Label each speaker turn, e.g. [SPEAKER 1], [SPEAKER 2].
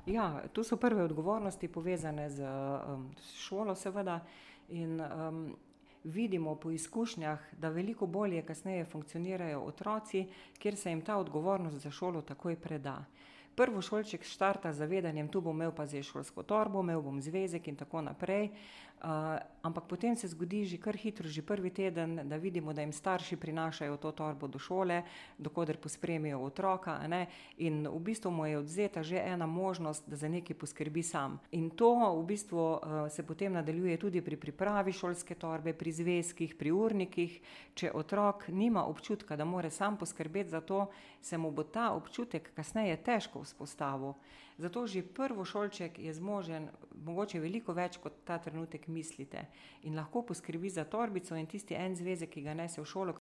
[SPEAKER 1] Ja, tu so prve odgovornosti povezane z, šolo seveda in, vidimo po izkušnjah, da veliko bolje kasneje funkcionirajo otroci, kjer se jim ta odgovornost za šolo takoj preda. Prvošolček štarta z zavedanjem: "Tu bom imel pa zdaj šolsko torbo, imel bom zvezek in tako naprej." Ampak potem se zgodi že kar hitro, že prvi teden, da vidimo, da jim starši prinašajo to torbo do šole, do koder pospremijo otroka, a ne, in v bistvu mu je odvzeta že ena možnost, da za nekaj poskrbi sam. In to v bistvu, se potem nadaljuje tudi pri pripravi šolske torbe, pri zvezkih, pri urnikih. Če otrok nima občutka, da mora sam poskrbeti za to, se mu bo ta občutek kasneje težko vzpostavil. Zato že prvošolček je zmožen mogoče veliko več, kot ta trenutek mislite. In lahko poskrbi za torbico in tisti en zvezek, ki ga nese v šolo,